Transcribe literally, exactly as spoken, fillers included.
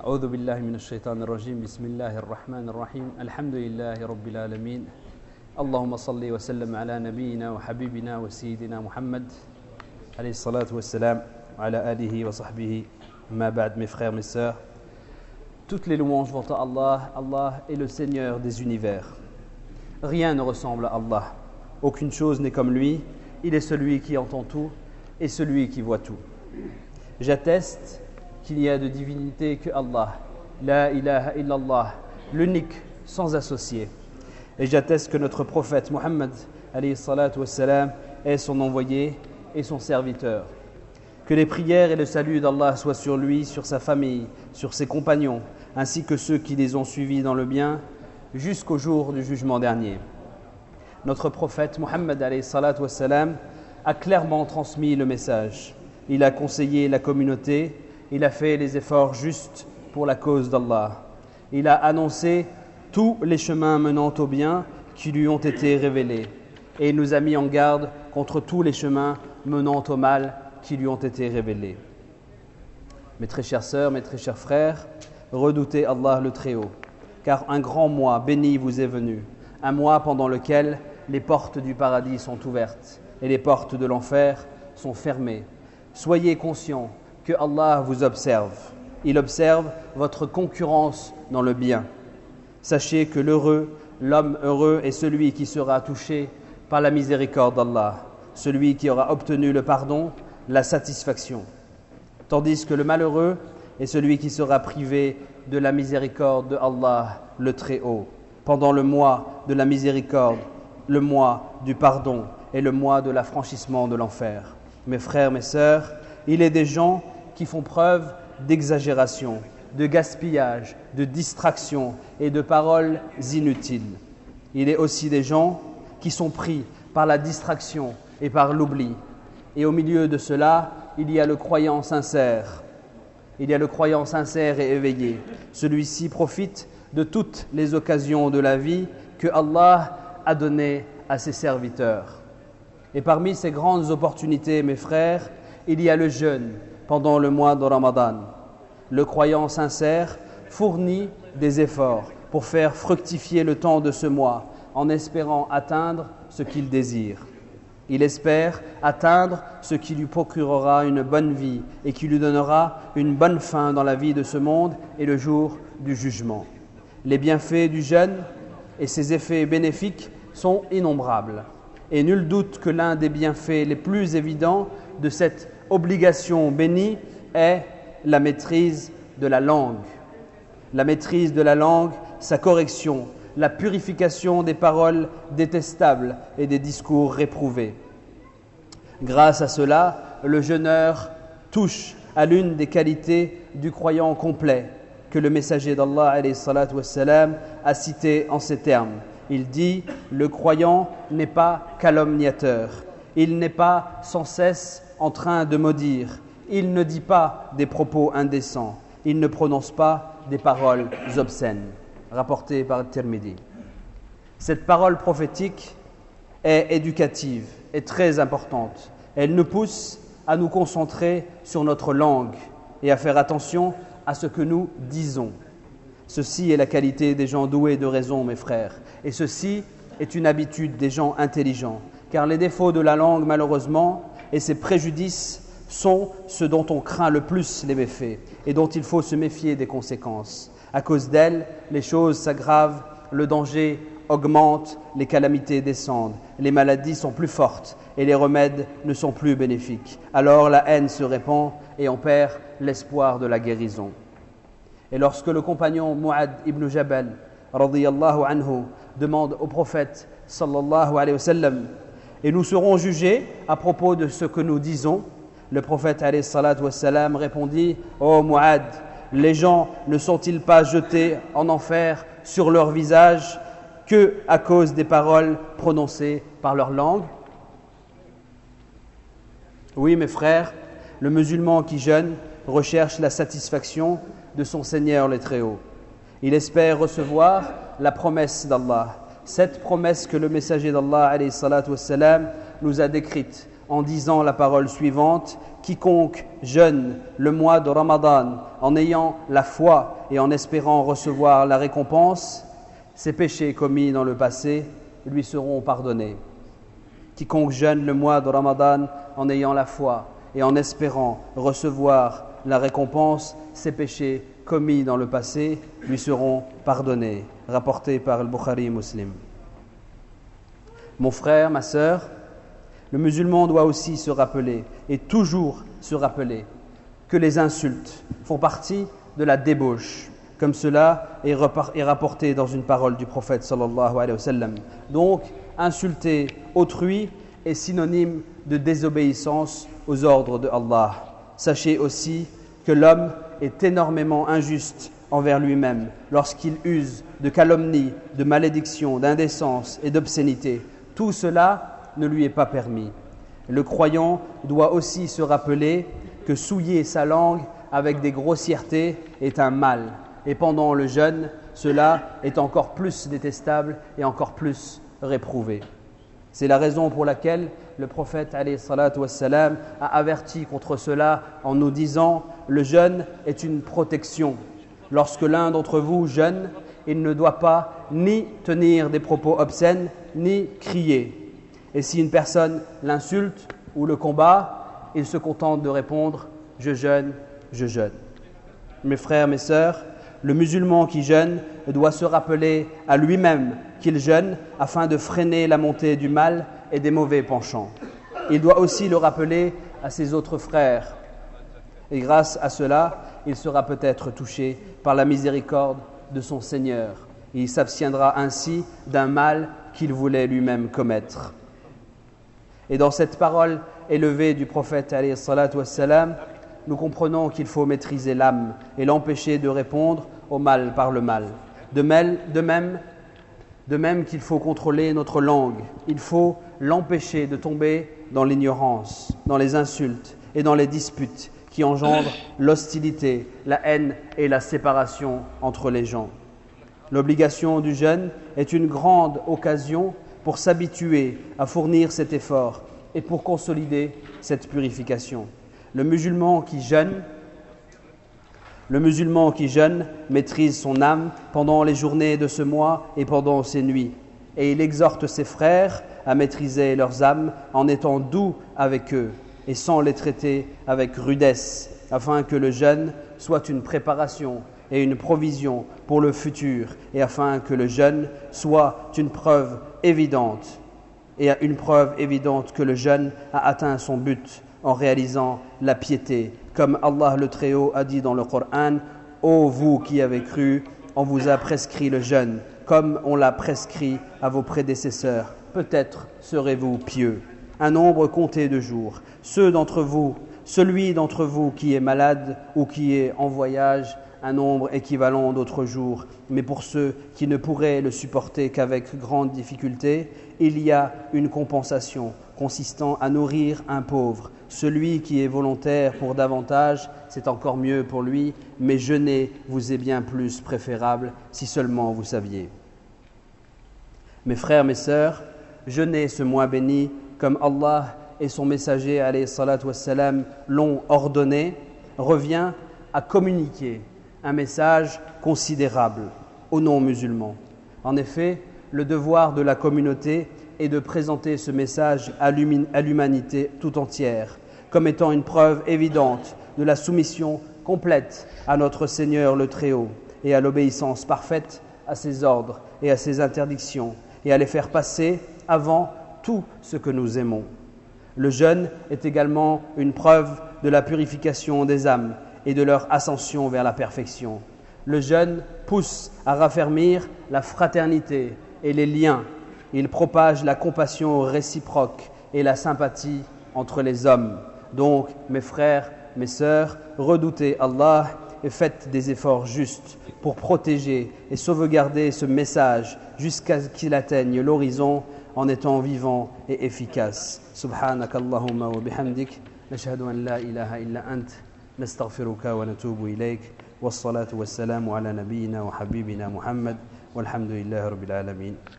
أعوذ بالله من الشيطان الرجيم بسم الله الرحمن الرحيم الحمد لله رب العالمين اللهم صل وسلم على نبينا وحبيبنا وسيدنا محمد عليه الصلاة والسلام وعلى آله وصحبه ما بعد. Mes frères, mes sœurs, toutes les louanges vont à Allah. Allah est le Seigneur des univers. Rien ne ressemble à Allah. Aucune chose n'est comme lui. Il est celui qui entend tout et celui qui voit tout. J'atteste qu'il n'y a de divinité que Allah, la ilaha illallah, l'unique, sans associé. Et j'atteste que notre prophète Muhammad alayhi salatu wassalam est son envoyé et son serviteur. Que les prières et le salut d'Allah soient sur lui, sur sa famille, sur ses compagnons, ainsi que ceux qui les ont suivis dans le bien, jusqu'au jour du jugement dernier. Notre prophète Muhammad alayhi salatu wassalam a clairement transmis le message. Il a conseillé la communauté. Il a fait les efforts justes pour la cause d'Allah. Il a annoncé tous les chemins menant au bien qui lui ont été révélés. Et il nous a mis en garde contre tous les chemins menant au mal qui lui ont été révélés. Mes très chères sœurs, mes très chers frères, redoutez Allah le Très-Haut, car un grand mois béni vous est venu, un mois pendant lequel les portes du paradis sont ouvertes et les portes de l'enfer sont fermées. Soyez conscients que Allah vous observe. Il observe votre concurrence dans le bien. Sachez que l'heureux, l'homme heureux est celui qui sera touché par la miséricorde d'Allah, celui qui aura obtenu le pardon, la satisfaction. Tandis que le malheureux est celui qui sera privé de la miséricorde de Allah, le Très-Haut, pendant le mois de la miséricorde, le mois du pardon et le mois de l'affranchissement de l'enfer. Mes frères, mes sœurs, il est des gens qui font preuve d'exagération, de gaspillage, de distraction et de paroles inutiles. Il est aussi des gens qui sont pris par la distraction et par l'oubli. Et au milieu de cela, il y a le croyant sincère. Il y a le croyant sincère et éveillé. Celui-ci profite de toutes les occasions de la vie que Allah a données à ses serviteurs. Et parmi ces grandes opportunités, mes frères, il y a le jeûne pendant le mois de Ramadan. Le croyant sincère fournit des efforts pour faire fructifier le temps de ce mois en espérant atteindre ce qu'il désire. Il espère atteindre ce qui lui procurera une bonne vie et qui lui donnera une bonne fin dans la vie de ce monde et le jour du jugement. Les bienfaits du jeûne et ses effets bénéfiques sont innombrables. Et nul doute que l'un des bienfaits les plus évidents de cette obligation bénie est la maîtrise de la langue. La maîtrise de la langue, sa correction, la purification des paroles détestables et des discours réprouvés. Grâce à cela, le jeûneur touche à l'une des qualités du croyant complet que le messager d'Allah alayhi salatu wassalam a cité en ces termes. Il dit « Le croyant n'est pas calomniateur, il n'est pas sans cesse en train de maudire, il ne dit pas des propos indécents, il ne prononce pas des paroles obscènes. » Rapporté par Tirmidhi. Cette parole prophétique est éducative et très importante. Elle nous pousse à nous concentrer sur notre langue et à faire attention à ce que nous disons. Ceci est la qualité des gens doués de raison, mes frères. Et ceci est une habitude des gens intelligents. Car les défauts de la langue, malheureusement, et ses préjudices sont ceux dont on craint le plus les méfaits et dont il faut se méfier des conséquences. À cause d'elle, les choses s'aggravent, le danger augmente, les calamités descendent, les maladies sont plus fortes et les remèdes ne sont plus bénéfiques. Alors la haine se répand et on perd l'espoir de la guérison. Et lorsque le compagnon Mu'ad ibn Jabal radiyallahu anhu demande au prophète sallallahu alayhi wa sallam et nous serons jugés à propos de ce que nous disons, le prophète alayhi salatu wa sallam répondit « Ô Mu'ad, les gens ne sont-ils pas jetés en enfer sur leur visage que à cause des paroles prononcées par leur langue ?» Oui, mes frères, le musulman qui jeûne recherche la satisfaction de son Seigneur le Très-Haut. Il espère recevoir la promesse d'Allah, cette promesse que le messager d'Allah alayhi salatu wassalam, nous a décrite en disant la parole suivante quiconque jeûne le mois de Ramadan en ayant la foi et en espérant recevoir la récompense, ses péchés commis dans le passé lui seront pardonnés. Quiconque jeûne le mois de Ramadan en ayant la foi et en espérant recevoir la récompense, ses péchés commis dans le passé lui seront pardonnés. Rapporté par le Bukhari et Muslim. Mon frère, ma sœur, le musulman doit aussi se rappeler, et toujours se rappeler, que les insultes font partie de la débauche, comme cela est, est rapporté dans une parole du prophète sallallahu alayhi wa sallam. Donc, insulter autrui est synonyme de désobéissance aux ordres de Allah. Sachez aussi que l'homme est énormément injuste envers lui-même lorsqu'il use de calomnie, de malédiction, d'indécence et d'obscénité. Tout cela ne lui est pas permis. Le croyant doit aussi se rappeler que souiller sa langue avec des grossièretés est un mal. Et pendant le jeûne, cela est encore plus détestable et encore plus réprouvé. C'est la raison pour laquelle le prophète alayhi salatu wassalam, a averti contre cela en nous disant « Le jeûne est une protection. Lorsque l'un d'entre vous jeûne, il ne doit pas ni tenir des propos obscènes, ni crier. Et si une personne l'insulte ou le combat, il se contente de répondre « Je jeûne, je jeûne ». Mes frères, mes sœurs, le musulman qui jeûne doit se rappeler à lui-même qu'il jeûne afin de freiner la montée du mal et des mauvais penchants. Il doit aussi le rappeler à ses autres frères. Et grâce à cela, il sera peut-être touché par la miséricorde de son Seigneur. Il s'abstiendra ainsi d'un mal qu'il voulait lui-même commettre. Et dans cette parole élevée du prophète alayhi salatu wassalam, nous comprenons qu'il faut maîtriser l'âme et l'empêcher de répondre au mal par le mal. De même, de même, de même qu'il faut contrôler notre langue, il faut l'empêcher de tomber dans l'ignorance, dans les insultes et dans les disputes qui engendrent l'hostilité, la haine et la séparation entre les gens. L'obligation du jeûne est une grande occasion pour s'habituer à fournir cet effort et pour consolider cette purification. Le musulman qui jeûne, le musulman qui jeûne maîtrise son âme pendant les journées de ce mois et pendant ses nuits. Et il exhorte ses frères à maîtriser leurs âmes en étant doux avec eux et sans les traiter avec rudesse, afin que le jeûne soit une préparation et une provision pour le futur, et afin que le jeûne soit une preuve évidente, et une preuve évidente que le jeûne a atteint son but en réalisant la piété. Comme Allah le Très-Haut a dit dans le Coran, « Ô vous qui avez cru, on vous a prescrit le jeûne, comme on l'a prescrit à vos prédécesseurs. Peut-être serez-vous pieux. » Un nombre compté de jours. Ceux d'entre vous, celui d'entre vous qui est malade ou qui est en voyage, un nombre équivalent d'autres jours. Mais pour ceux qui ne pourraient le supporter qu'avec grande difficulté, il y a une compensation consistant à nourrir un pauvre. Celui qui est volontaire pour davantage, c'est encore mieux pour lui, mais jeûner vous est bien plus préférable si seulement vous saviez. Mes frères, mes sœurs, jeûnez ce mois béni comme Allah et son messager alayhi salatu wassalam l'ont ordonné, revient à communiquer un message considérable aux non-musulmans. En effet, le devoir de la communauté est de présenter ce message à l'humanité tout entière, comme étant une preuve évidente de la soumission complète à notre Seigneur le Très-Haut et à l'obéissance parfaite à ses ordres et à ses interdictions, et à les faire passer avant tout ce que nous aimons. Le jeûne est également une preuve de la purification des âmes et de leur ascension vers la perfection. Le jeûne pousse à raffermir la fraternité et les liens. Il propage la compassion réciproque et la sympathie entre les hommes. Donc, mes frères, mes sœurs, redoutez Allah et faites des efforts justes pour protéger et sauvegarder ce message jusqu'à ce qu'il atteigne l'horizon en étant vivant et efficace. Subhanak Allahumma wa bihamdik, nashhadu an la ilaha illa ant, nastaghfiruka wa natubu ilayk, wassalatu wassalamu ala nabiyyina wa habibina Muhammad, walhamdulillahi rabbil alamin.